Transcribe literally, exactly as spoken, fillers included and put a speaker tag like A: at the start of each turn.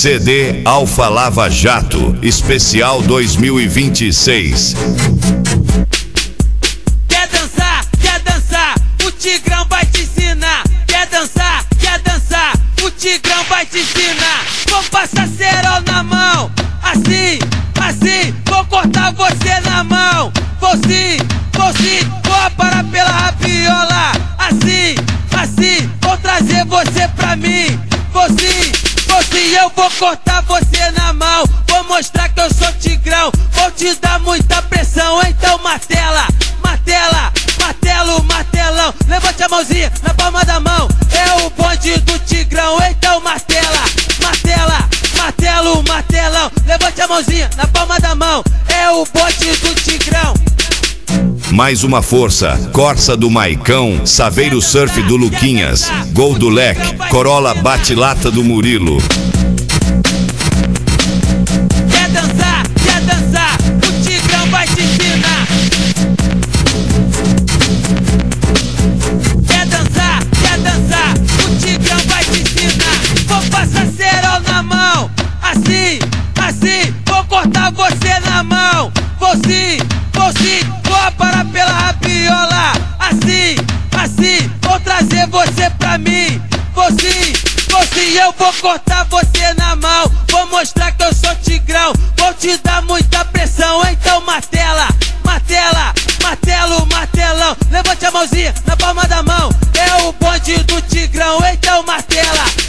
A: C D Alfa Lava Jato, especial dois mil e vinte e seis.
B: Quer dançar, quer dançar, o Tigrão vai te ensinar. Quer dançar, quer dançar, o Tigrão vai te ensinar. Vou passar cerol na mão, assim, assim, vou cortar você na mão. Vou sim, vou sim, vou parar pela rabiola. Assim, assim, vou trazer você pra mim. Vou sim, vou sim, eu vou cortar você na mão. Vou mostrar que eu sou Tigrão, vou te dar muita pressão. Então martela, martela, martelo, martelão. Levante a mãozinha na palma da mão, é o bonde do Tigrão. Então martela, martela, martelo, martelão. Levante a mãozinha na palma da mão, é o bonde do Tigrão.
A: Mais uma força, Corsa do Maicão, Saveiro Surf do Luquinhas, Gol do Leque, Corolla Bate-Lata do Murilo.
B: Quer dançar, quer dançar, o Tigrão vai te ensinar. Quer dançar, quer dançar, o Tigrão vai te ensinar. Vou passar cerol na mão, assim, assim, vou cortar você na mão. Vou sim, vou sim, vou parar pela rabiola. Assim, assim, vou trazer você pra mim. Vou sim, vou sim, eu vou cortar você na mão. Vou mostrar que eu sou Tigrão, vou te dar muita pressão. Então martela, martela, martelo, martelão. Levante a mãozinha na palma da mão, é o bonde do Tigrão. Então martela,